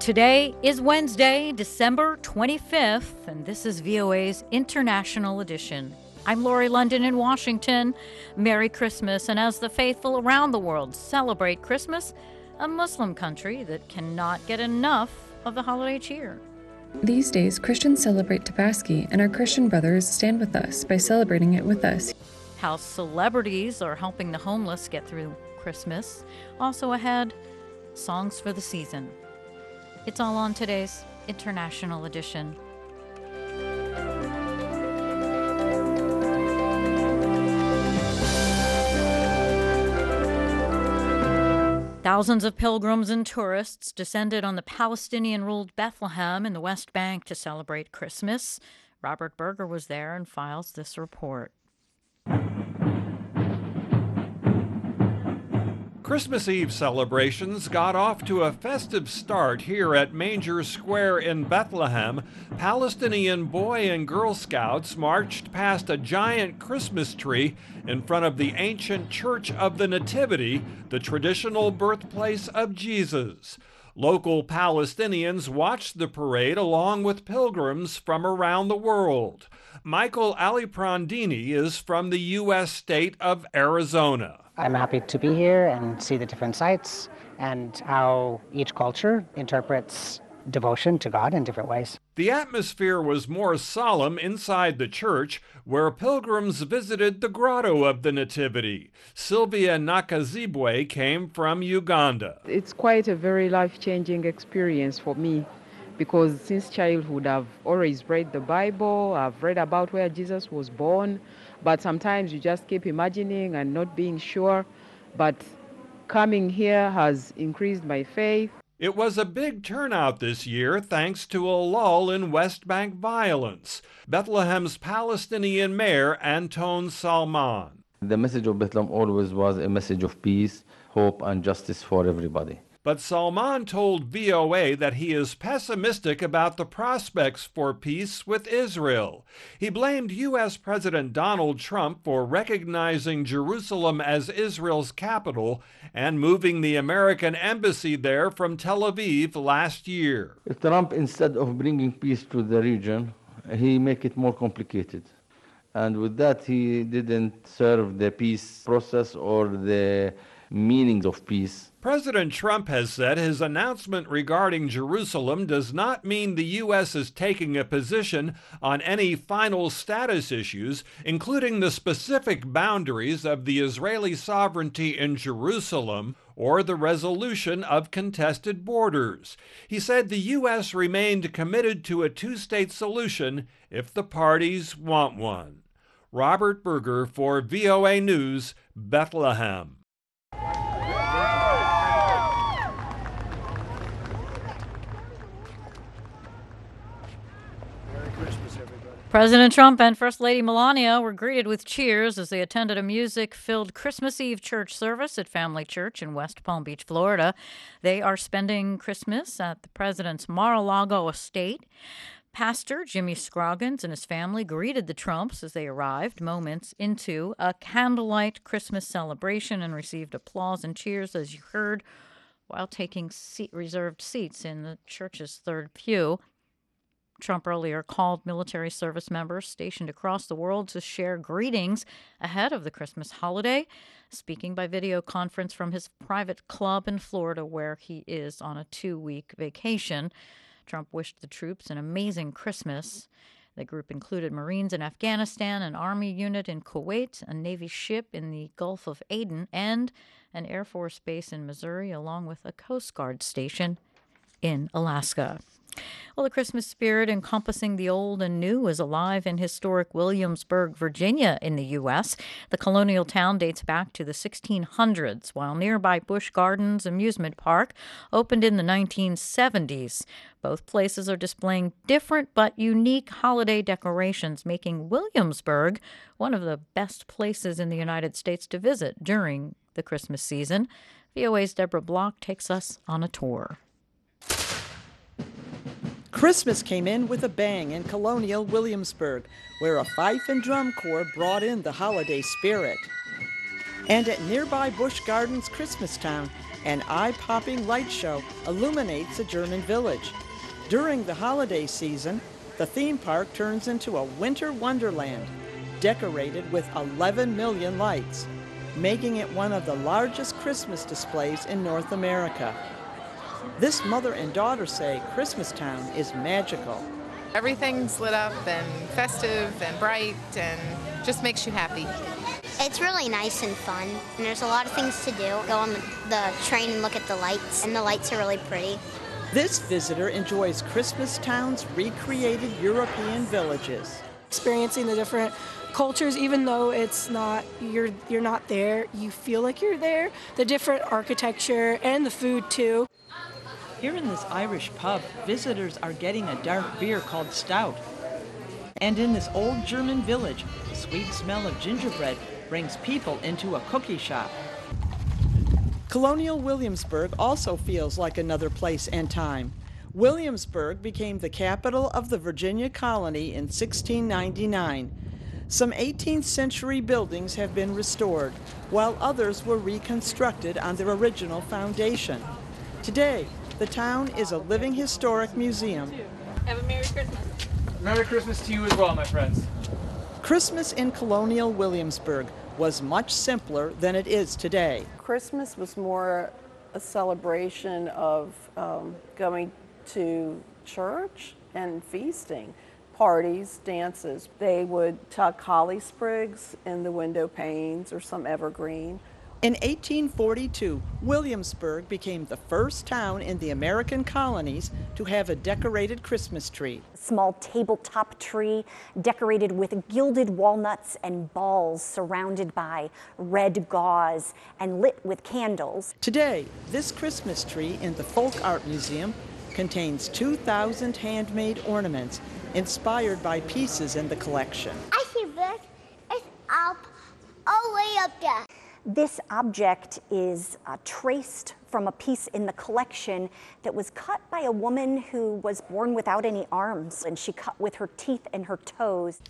Today is Wednesday, December 25th, and this is VOA's International Edition. I'm Lori London in Washington. Merry Christmas, and as the faithful around the world celebrate Christmas, a Muslim country that cannot get enough of the holiday cheer. These days, Christians celebrate Tabaski, and our Christian brothers stand with us by celebrating it with us. How celebrities are helping the homeless get through Christmas. Also ahead, songs for the season. It's all on today's International Edition. Thousands of pilgrims and tourists descended on the Palestinian-ruled Bethlehem in the West Bank to celebrate Christmas. Robert Berger was there and files this report. Christmas Eve celebrations got off to a festive start here at Manger Square in Bethlehem. Palestinian Boy and Girl Scouts marched past a giant Christmas tree in front of the ancient Church of the Nativity, the traditional birthplace of Jesus. Local Palestinians watched the parade along with pilgrims from around the world. Michael Aliprandini is from the U.S. state of Arizona. I'm happy to be here and see the different sites and how each culture interprets devotion to God in different ways. The atmosphere was more solemn inside the church, where pilgrims visited the Grotto of the Nativity. Sylvia Nakazibwe came from Uganda. It's quite a very life-changing experience for me, because since childhood I've always read the Bible, I've read about where Jesus was born, but sometimes you just keep imagining and not being sure. But coming here has increased my faith. It was a big turnout this year thanks to a lull in West Bank violence. Bethlehem's Palestinian mayor, Anton Salman. The message of Bethlehem always was a message of peace, hope, and justice for everybody. But Salman told VOA that he is pessimistic about the prospects for peace with Israel. He blamed U.S. President Donald Trump for recognizing Jerusalem as Israel's capital and moving the American embassy there from Tel Aviv last year. Trump, instead of bringing peace to the region, he make it more complicated. And with that, he didn't serve the peace process or the meanings of peace. President Trump has said his announcement regarding Jerusalem does not mean the U.S. is taking a position on any final status issues, including the specific boundaries of the Israeli sovereignty in Jerusalem or the resolution of contested borders. He said the U.S. remained committed to a two-state solution if the parties want one. Robert Berger for VOA News, Bethlehem. President Trump and First Lady Melania were greeted with cheers as they attended a music-filled Christmas Eve church service at Family Church in West Palm Beach, Florida. They are spending Christmas at the president's Mar-a-Lago estate. Pastor Jimmy Scroggins and his family greeted the Trumps as they arrived moments into a candlelight Christmas celebration and received applause and cheers, as you heard, while taking reserved seats in the church's third pew. Trump earlier called military service members stationed across the world to share greetings ahead of the Christmas holiday, speaking by video conference from his private club in Florida, where he is on a 2-week vacation. Trump wished the troops an amazing Christmas. The group included Marines in Afghanistan, an Army unit in Kuwait, a Navy ship in the Gulf of Aden, and an Air Force base in Missouri, along with a Coast Guard station in Alaska. Well, the Christmas spirit encompassing the old and new is alive in historic Williamsburg, Virginia in the U.S. The colonial town dates back to the 1600s, while nearby Busch Gardens Amusement Park opened in the 1970s. Both places are displaying different but unique holiday decorations, making Williamsburg one of the best places in the United States to visit during the Christmas season. VOA's Deborah Block takes us on a tour. Christmas came in with a bang in colonial Williamsburg, where a fife and drum corps brought in the holiday spirit. And at nearby Busch Gardens Christmas Town, An eye-popping light show illuminates a German village. During the holiday season, the theme park turns into a winter wonderland, decorated with 11 million lights, making it one of the largest Christmas displays in North America. This mother and daughter say Christmastown is magical. Everything's lit up and festive and bright and just makes you happy. It's really nice and fun, and there's a lot of things to do. Go on the train and look at the lights, and the lights are really pretty. This visitor enjoys Christmastown's recreated European villages. Experiencing the different cultures, even though it's not you're not there, you feel like you're there. The different architecture and the food too. Here in this Irish pub, visitors are getting a dark beer called Stout. And in this old German village, the sweet smell of gingerbread brings people into a cookie shop. Colonial Williamsburg also feels like another place and time. Williamsburg became the capital of the Virginia colony in 1699. Some 18th century buildings have been restored, while others were reconstructed on their original foundation. Today, the town is a living historic museum. Have a Merry Christmas. Merry Christmas to you as well, my friends. Christmas in colonial Williamsburg was much simpler than it is today. Christmas was more a celebration of going to church and feasting, parties, dances. They would tuck holly sprigs in the window panes or some evergreen. In 1842, Williamsburg became the first town in the American colonies to have a decorated Christmas tree. A small tabletop tree decorated with gilded walnuts and balls surrounded by red gauze and lit with candles. Today, this Christmas tree in the Folk Art Museum contains 2,000 handmade ornaments inspired by pieces in the collection. I see this. It's up, all the way up there. This object is traced from a piece in the collection that was cut by a woman who was born without any arms, and she cut with her teeth and her toes.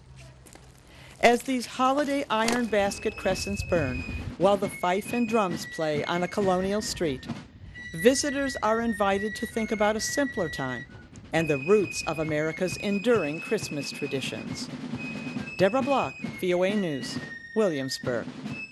As these holiday iron basket crescents burn, while the fife and drums play on a colonial street, visitors are invited to think about a simpler time and the roots of America's enduring Christmas traditions. Deborah Block, VOA News, Williamsburg.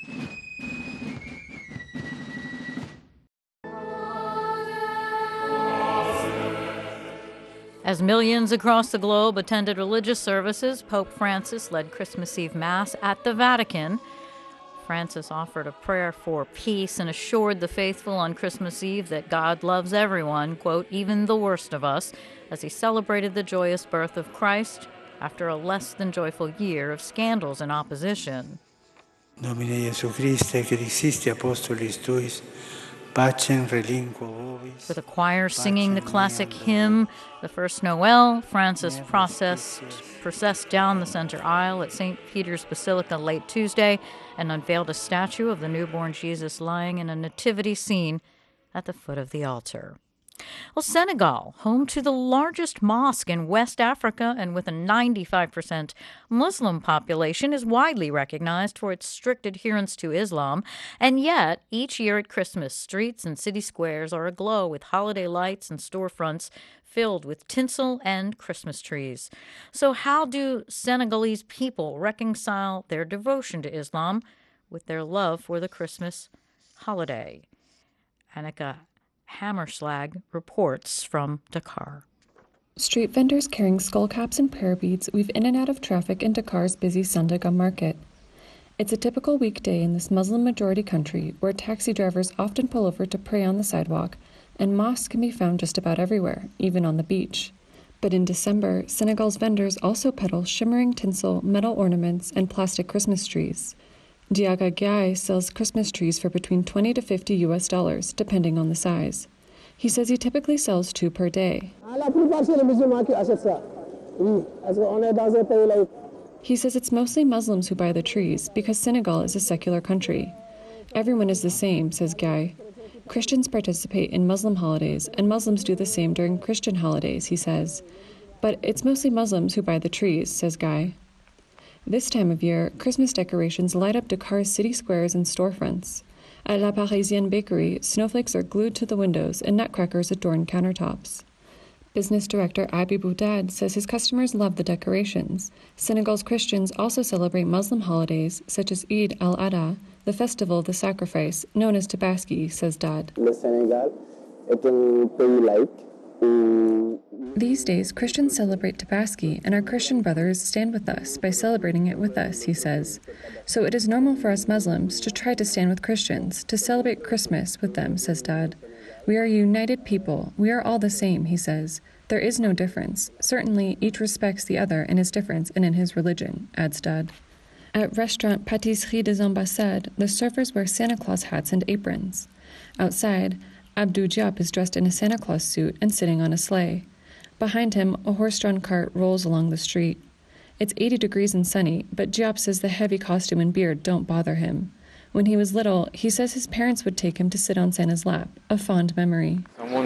As millions across the globe attended religious services, Pope Francis led Christmas Eve Mass at the Vatican. Francis offered a prayer for peace and assured the faithful on Christmas Eve that God loves everyone, quote, even the worst of us, as he celebrated the joyous birth of Christ after a less than joyful year of scandals and opposition. Domine Jesu Christe, que dixiste apostolis tuis, pacem relinquo vobis. With a choir singing the classic hymn, The First Noel, Francis processed down the center aisle at St. Peter's Basilica late Tuesday and unveiled a statue of the newborn Jesus lying in a nativity scene at the foot of the altar. Well, Senegal, home to the largest mosque in West Africa and with a 95% Muslim population, is widely recognized for its strict adherence to Islam. And yet, each year at Christmas, streets and city squares are aglow with holiday lights and storefronts filled with tinsel and Christmas trees. So how do Senegalese people reconcile their devotion to Islam with their love for the Christmas holiday? Annika Hammerslag reports from Dakar. Street vendors carrying skull caps and prayer beads weave in and out of traffic in Dakar's busy Sandaga market. It's a typical weekday in this Muslim-majority country where taxi drivers often pull over to pray on the sidewalk, and mosques can be found just about everywhere, even on the beach. But in December, Senegal's vendors also peddle shimmering tinsel, metal ornaments, and plastic Christmas trees. Diaga Gai sells Christmas trees for between $20 to $50 depending on the size. He says he typically sells 2 per day. He says it's mostly Muslims who buy the trees because Senegal is a secular country. Everyone is the same, says Gai. Christians participate in Muslim holidays, and Muslims do the same during Christian holidays, he says. But it's mostly Muslims who buy the trees, says Gai. This time of year, Christmas decorations light up Dakar's city squares and storefronts. At La Parisienne Bakery, snowflakes are glued to the windows and nutcrackers adorn countertops. Business director Abi Boudad says his customers love the decorations. Senegal's Christians also celebrate Muslim holidays such as Eid al-Adha, the festival of the sacrifice, known as Tabaski, says Dad. These days, Christians celebrate Tabaski, and our Christian brothers stand with us by celebrating it with us, he says. So it is normal for us Muslims to try to stand with Christians, to celebrate Christmas with them, says Dad. We are a united people. We are all the same, he says. There is no difference. Certainly, each respects the other in his difference and in his religion, adds Dad. At restaurant Pâtisserie des Ambassades, the servers wear Santa Claus hats and aprons. Outside, Abdou Diop is dressed in a Santa Claus suit and sitting on a sleigh. Behind him, a horse-drawn cart rolls along the street. It's 80 degrees and sunny, but Diop says the heavy costume and beard don't bother him. When he was little, he says his parents would take him to sit on Santa's lap, a fond memory.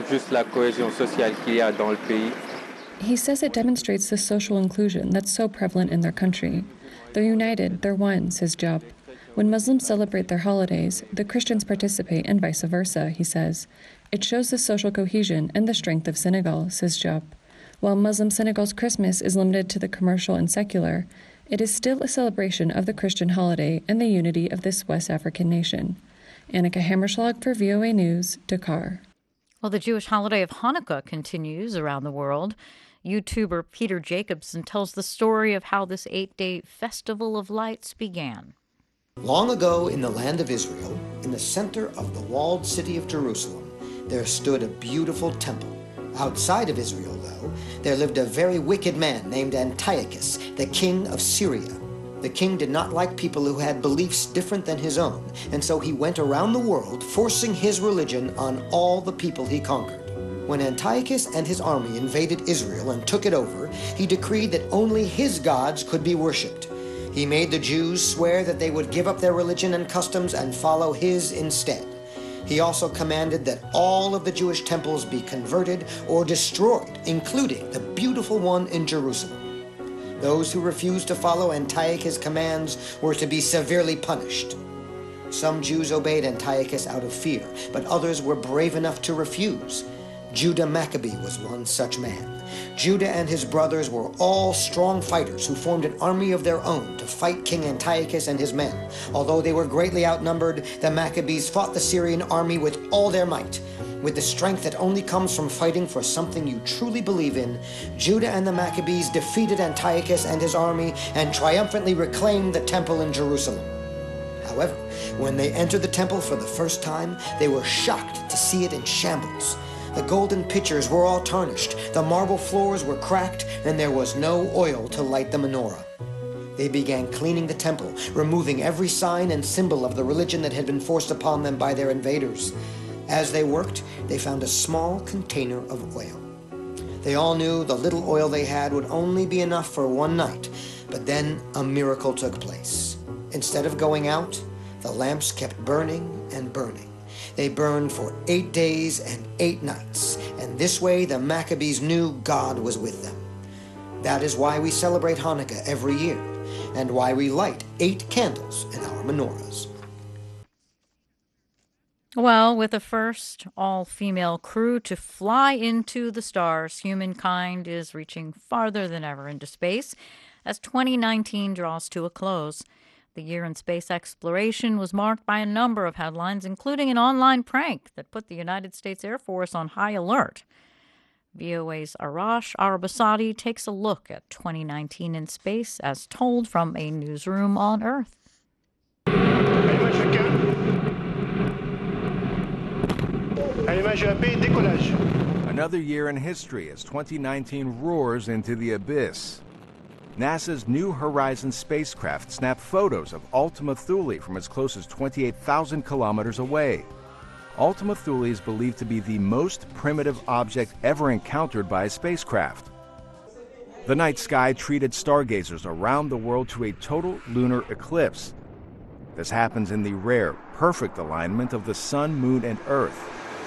He says it demonstrates the social inclusion that's so prevalent in their country. They're united, they're one, says Diop. When Muslims celebrate their holidays, the Christians participate and vice versa, he says. It shows the social cohesion and the strength of Senegal, says Diop. While Muslim Senegal's Christmas is limited to the commercial and secular, it is still a celebration of the Christian holiday and the unity of this West African nation. Annika Hammerschlag for VOA News, Dakar. Well, the Jewish holiday of Hanukkah continues around the world. YouTuber Peter Jacobson tells the story of how this 8-day festival of lights began. Long ago in the land of Israel, in the center of the walled city of Jerusalem, there stood a beautiful temple. Outside of Israel, though, there lived a very wicked man named Antiochus, the king of Syria. The king did not like people who had beliefs different than his own, and so he went around the world forcing his religion on all the people he conquered. When Antiochus and his army invaded Israel and took it over, he decreed that only his gods could be worshipped. He made the Jews swear that they would give up their religion and customs and follow his instead. He also commanded that all of the Jewish temples be converted or destroyed, including the beautiful one in Jerusalem. Those who refused to follow Antiochus' commands were to be severely punished. Some Jews obeyed Antiochus out of fear, but others were brave enough to refuse. Judah Maccabee was one such man. Judah and his brothers were all strong fighters who formed an army of their own to fight King Antiochus and his men. Although they were greatly outnumbered, the Maccabees fought the Syrian army with all their might. With the strength that only comes from fighting for something you truly believe in, Judah and the Maccabees defeated Antiochus and his army and triumphantly reclaimed the temple in Jerusalem. However, when they entered the temple for the first time, they were shocked to see it in shambles. The golden pitchers were all tarnished, the marble floors were cracked, and there was no oil to light the menorah. They began cleaning the temple, removing every sign and symbol of the religion that had been forced upon them by their invaders. As they worked, they found a small container of oil. They all knew the little oil they had would only be enough for one night, but then a miracle took place. Instead of going out, the lamps kept burning and burning. They burned for 8 days and 8 nights, and this way the Maccabees knew God was with them. That is why we celebrate Hanukkah every year, and why we light 8 candles in our menorahs. Well, with the first all-female crew to fly into the stars, humankind is reaching farther than ever into space as 2019 draws to a close. The year in space exploration was marked by a number of headlines, including an online prank that put the United States Air Force on high alert. VOA's Arash Arabasadi takes a look at 2019 in space as told from a newsroom on Earth. Another year in history as 2019 roars into the abyss. NASA's New Horizons spacecraft snapped photos of Ultima Thule from as close as 28,000 kilometers away. Ultima Thule is believed to be the most primitive object ever encountered by a spacecraft. The night sky treated stargazers around the world to a total lunar eclipse. This happens in the rare, perfect alignment of the sun, moon, and Earth.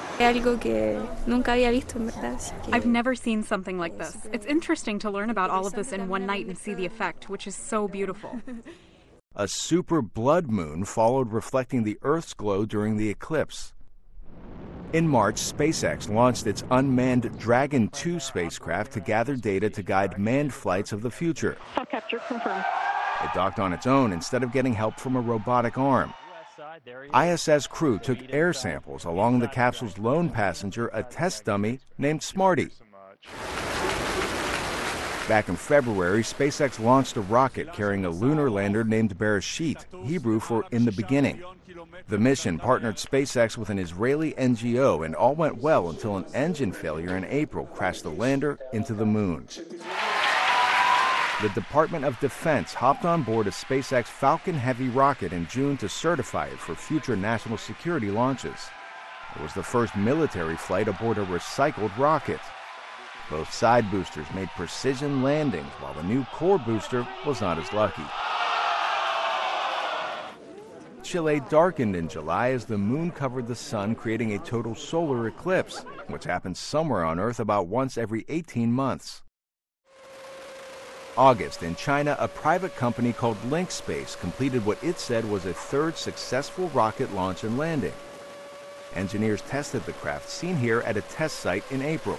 I've never seen something like this. It's interesting to learn about all of this in one night and see the effect, which is so beautiful. A super blood moon followed, reflecting the Earth's glow during the eclipse. In March, SpaceX launched its unmanned Dragon 2 spacecraft to gather data to guide manned flights of the future. Capture confirmed. It docked on its own instead of getting help from a robotic arm. ISS crew took air samples along the capsule's lone passenger, a test dummy named Smarty. Back in February, SpaceX launched a rocket carrying a lunar lander named Bereshit, Hebrew for in the beginning. The mission partnered SpaceX with an Israeli NGO, and all went well until an engine failure in April crashed the lander into the moon. The Department of Defense hopped on board a SpaceX Falcon Heavy rocket in June to certify it for future national security launches. It was the first military flight aboard a recycled rocket. Both side boosters made precision landings, while the new core booster was not as lucky. Chile darkened in July as the moon covered the sun, creating a total solar eclipse, which happens somewhere on Earth about once every 18 months. August, in China, a private company called Link Space completed what it said was a third successful rocket launch and landing. Engineers tested the craft, seen here at a test site in April.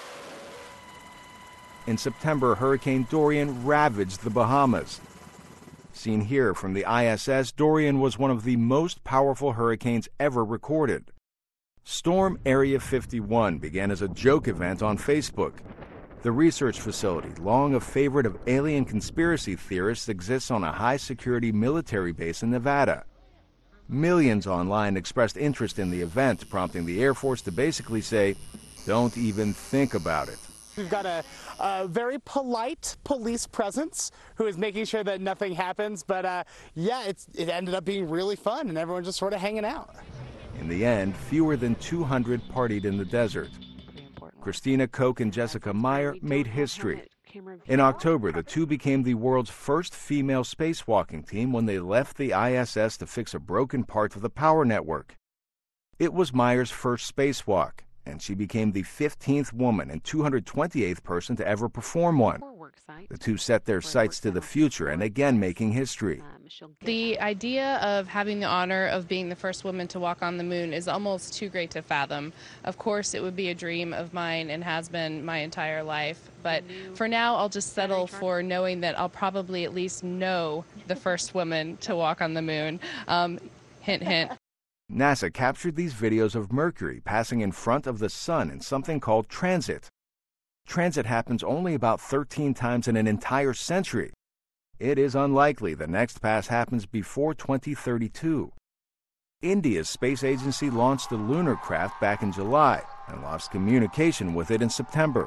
In September, Hurricane Dorian ravaged the Bahamas. Seen here from the ISS, Dorian was one of the most powerful hurricanes ever recorded. Storm Area 51 began as a joke event on Facebook. The research facility, long a favorite of alien conspiracy theorists, exists on a high-security military base in Nevada. Millions online expressed interest in the event, prompting the Air Force to basically say, "Don't even think about it." We've got a very polite police presence who is making sure that nothing happens, but yeah, it ended up being really fun, and everyone just sort of hanging out. In the end, fewer than 200 partied in the desert. Christina Koch and Jessica Meyer made history. In October, the two became the world's first female spacewalking team when they left the ISS to fix a broken part of the power network. It was Meyer's first spacewalk, and she became the 15th woman and 228th person to ever perform one. The two set their sights to the future and again making history. The idea of having the honor of being the first woman to walk on the moon is almost too great to fathom. Of course, it would be a dream of mine and has been my entire life. But for now, I'll just settle for knowing that I'll probably at least know the first woman to walk on the moon. Hint, hint. NASA captured these videos of Mercury passing in front of the sun in something called transit. Transit happens only about 13 times in an entire century. It is unlikely the next pass happens before 2032. India's space agency launched the lunar craft back in July and lost communication with it in September.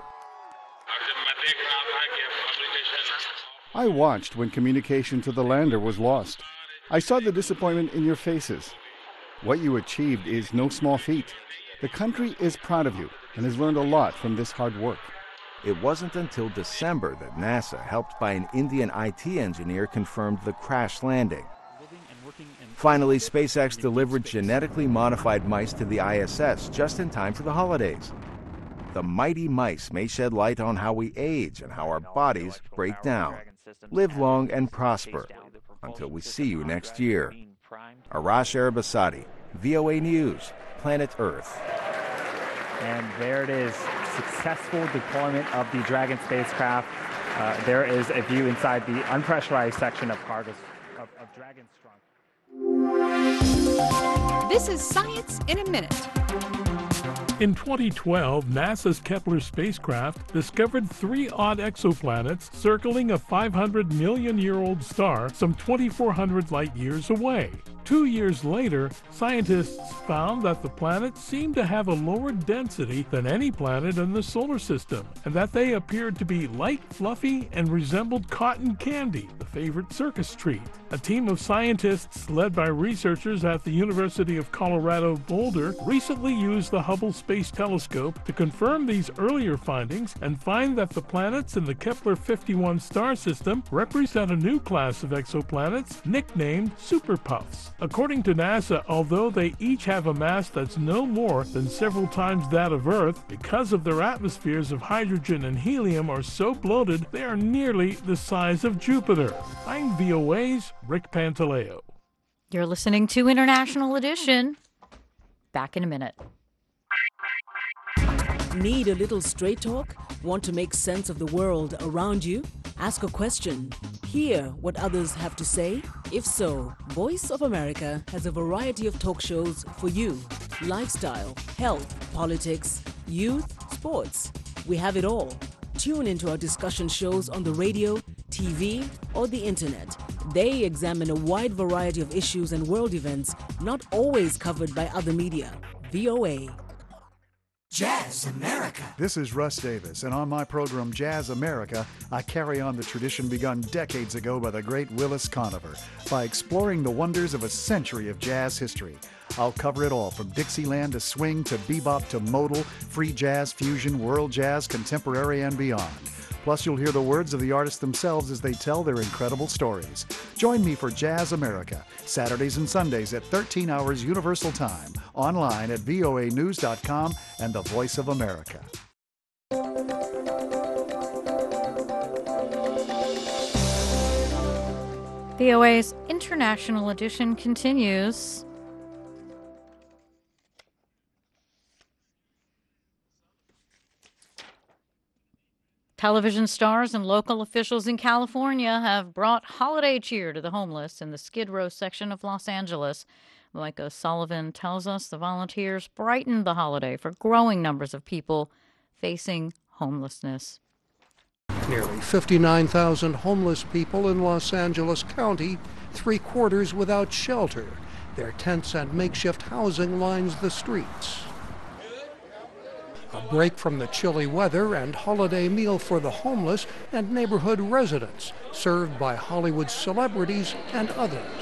I watched when communication to the lander was lost. I saw the disappointment in your faces. What you achieved is no small feat. The country is proud of you and has learned a lot from this hard work. It wasn't until December that NASA, helped by an Indian IT engineer, confirmed the crash landing. Finally, SpaceX delivered genetically modified mice to the ISS just in time for the holidays. The mighty mice may shed light on how we age and how our bodies break down. Live long and prosper. Until we see you next year. Arash Arabasadi, VOA News, Planet Earth. And there it is, successful deployment of the Dragon spacecraft. There is a view inside the unpressurized section of cargo of Dragon's trunk. This is Science in a Minute. In 2012, NASA's Kepler spacecraft discovered 3 odd exoplanets circling a 500 million-year-old star some 2,400 light-years away. 2 years later, scientists found that the planets seemed to have a lower density than any planet in the solar system, and that they appeared to be light, fluffy, and resembled cotton candy, the favorite circus treat. A team of scientists led by researchers at the University of Colorado Boulder recently used the Hubble Space Telescope to confirm these earlier findings and find that the planets in the Kepler-51 star system represent a new class of exoplanets nicknamed superpuffs. According to NASA, although they each have a mass that's no more than several times that of Earth, because of their atmospheres of hydrogen and helium are so bloated, they are nearly the size of Jupiter. I'm VOA's Rick Pantaleo. You're listening to International Edition. Back in a minute. Need a little straight talk? Want to make sense of the world around you? Ask a question. Hear what others have to say? If so, Voice of America has a variety of talk shows for you. Lifestyle, health, politics, youth, sports. We have it all. Tune into our discussion shows on the radio, TV, or the internet. They examine a wide variety of issues and world events not always covered by other media. VOA. Jazz America. This is Russ Davis, and on my program Jazz America, I carry on the tradition begun decades ago by the great Willis Conover by exploring the wonders of a century of jazz history. I'll cover it all, from Dixieland to swing to bebop to modal, free jazz, fusion, world jazz, contemporary, and beyond. Plus, you'll hear the words of the artists themselves as they tell their incredible stories. Join me for Jazz America, Saturdays and Sundays at 13 hours Universal Time, online at voanews.com and the Voice of America. VOA's International Edition continues. Television stars and local officials in California have brought holiday cheer to the homeless in the Skid Row section of Los Angeles. Mike O'Sullivan tells us the volunteers brightened the holiday for growing numbers of people facing homelessness. Nearly 59,000 homeless people in Los Angeles County, 3/4 without shelter. Their tents and makeshift housing lines the streets. A break from the chilly weather and holiday meal for the homeless and neighborhood residents, served by Hollywood celebrities and others.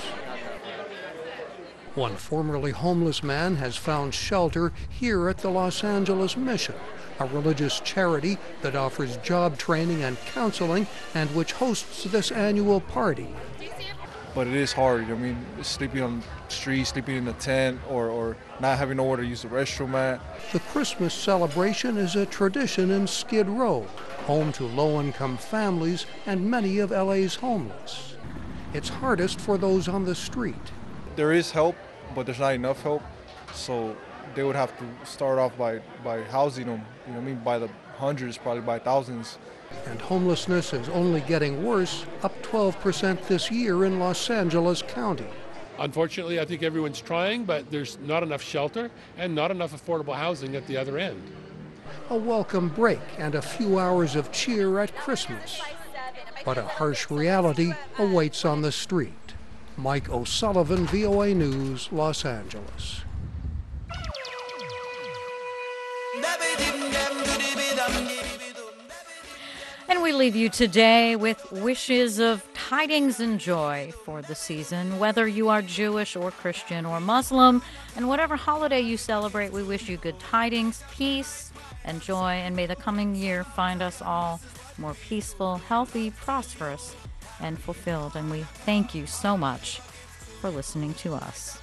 One formerly homeless man has found shelter here at the Los Angeles Mission, a religious charity that offers job training and counseling and which hosts this annual party. But it is hard. I mean, sleeping on the street, sleeping in a tent, or not having nowhere to use the restroom at. The Christmas celebration is a tradition in Skid Row, home to low-income families and many of LA's homeless. It's hardest for those on the street. There is help, but there's not enough help. So they would have to start off by housing them, you know what I mean, by the hundreds, probably by thousands. And homelessness is only getting worse, up 12% this year in Los Angeles County. Unfortunately, I think everyone's trying, but there's not enough shelter and not enough affordable housing at the other end. A welcome break and a few hours of cheer at Christmas. But a harsh reality awaits on the street. Mike O'Sullivan, VOA News, Los Angeles. And we leave you today with wishes of tidings and joy for the season, whether you are Jewish or Christian or Muslim. And whatever holiday you celebrate, we wish you good tidings, peace, and joy. And may the coming year find us all more peaceful, healthy, prosperous, and fulfilled. And we thank you so much for listening to us.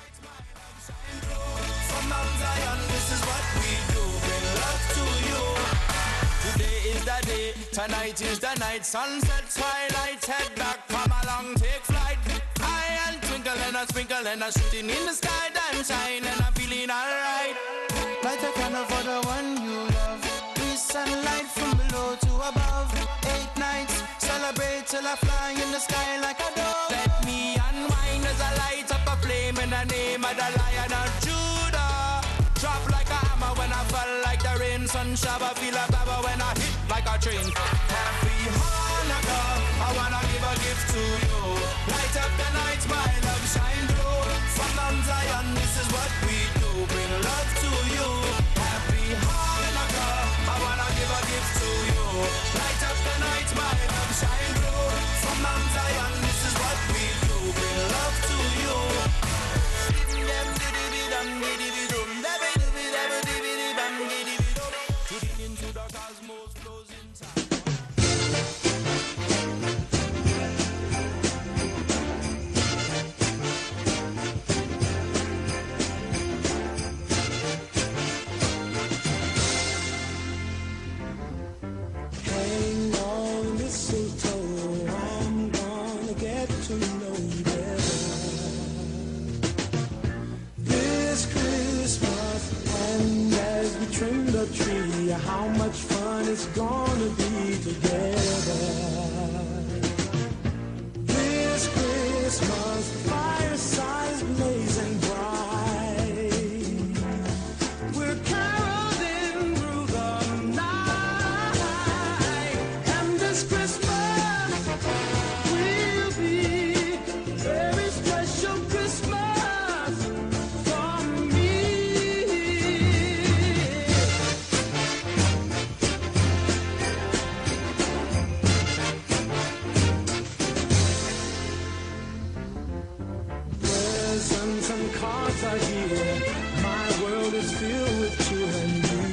Tonight is the night, sunset, twilight, head back, come along, take flight. I and twinkle and a sprinkle and a shooting in the sky, I'm shining, I'm feeling alright. Light a candle for the one you love. We sunlight from below to above. 8 nights, celebrate till I fly in the sky like a dove. Let me unwind as I light up a flame in the name of the Lion of Judah. Drop like a hammer when I fall like the rain. Sun shower, feel a baba when I hit like a train. Happy Hanukkah, I wanna give a gift to you. Light up the night, my love shine through. From Mount Zion, this is what we do. Bring love to you. Happy Hanukkah, I wanna give a gift to you. Light up the night, my love shine through. From Mount Zion, this is what we do. Bring love to you. how much fun it's gonna be together. This Christmas, firesides blazing bright. We're caroling through the night, and this Christmas will be a very special Christmas for me. Presents and cards are here. My world is filled with cheer and you.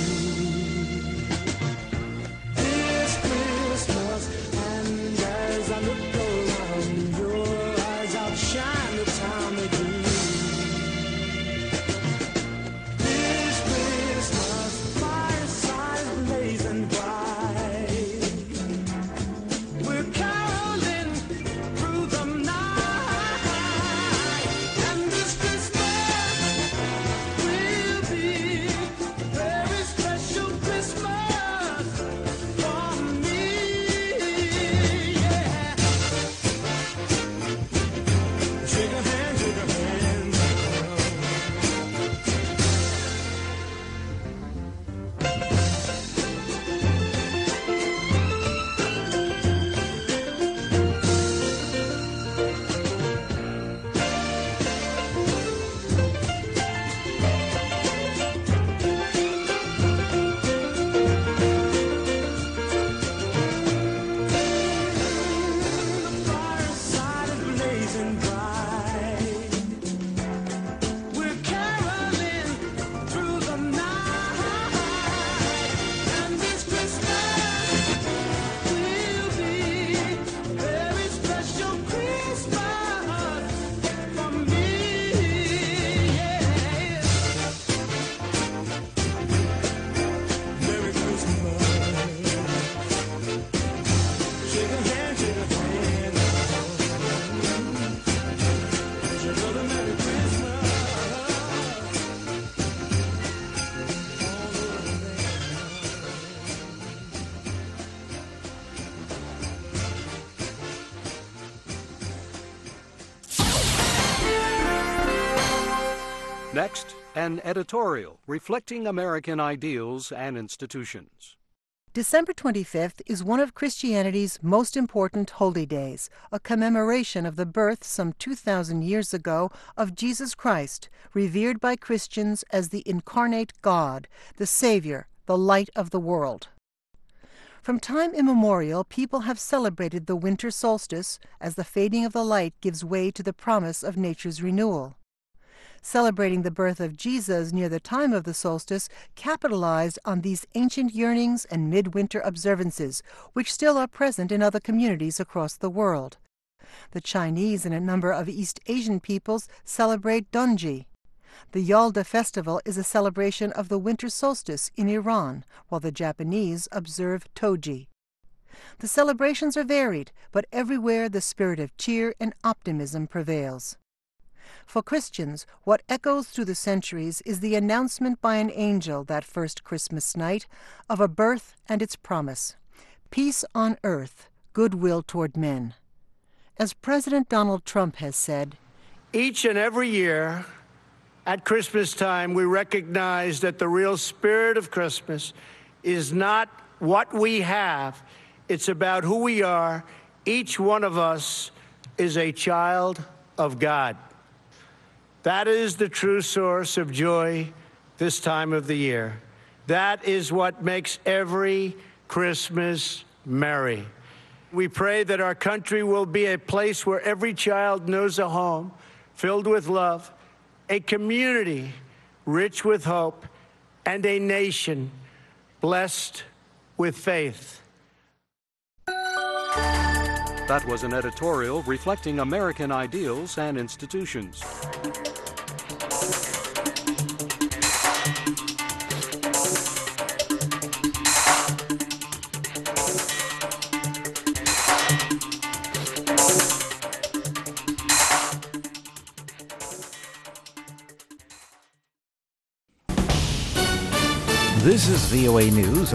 This Christmas, and as I look around, your eyes outshine the town they do. This Christmas, firesides blazing bright. We're caroling through the night, and this Christmas will be a very special Christmas for me. Yeah. Shake a hand, shake a hand. Fireside is blazing bright. We're caroling through the night, and this Christmas will be a very special Christmas for me. Yeah. Merry Christmas. Shake a hand, shake a hand. Wish you another Merry Christmas. Next, an editorial reflecting American ideals and institutions. December 25th is one of Christianity's most important holy days, a commemoration of the birth some 2,000 years ago of Jesus Christ, revered by Christians as the incarnate God, the Savior, the light of the world. From time immemorial, people have celebrated the winter solstice as the fading of the light gives way to the promise of nature's renewal. Celebrating the birth of Jesus near the time of the solstice capitalized on these ancient yearnings and midwinter observances, which still are present in other communities across the world. The Chinese and a number of East Asian peoples celebrate Donji. The Yalda festival is a celebration of the winter solstice in Iran, while the Japanese observe Toji. The celebrations are varied, but everywhere the spirit of cheer and optimism prevails. For Christians, what echoes through the centuries is the announcement by an angel that first Christmas night of a birth and its promise: peace on earth, goodwill toward men. As President Donald Trump has said, each and every year at Christmas time, we recognize that the real spirit of Christmas is not what we have, it's about who we are. Each one of us is a child of God. That is the true source of joy this time of the year. That is what makes every Christmas merry. We pray that our country will be a place where every child knows a home filled with love, a community rich with hope, and a nation blessed with faith. That was an editorial reflecting American ideals and institutions. This is VOA News.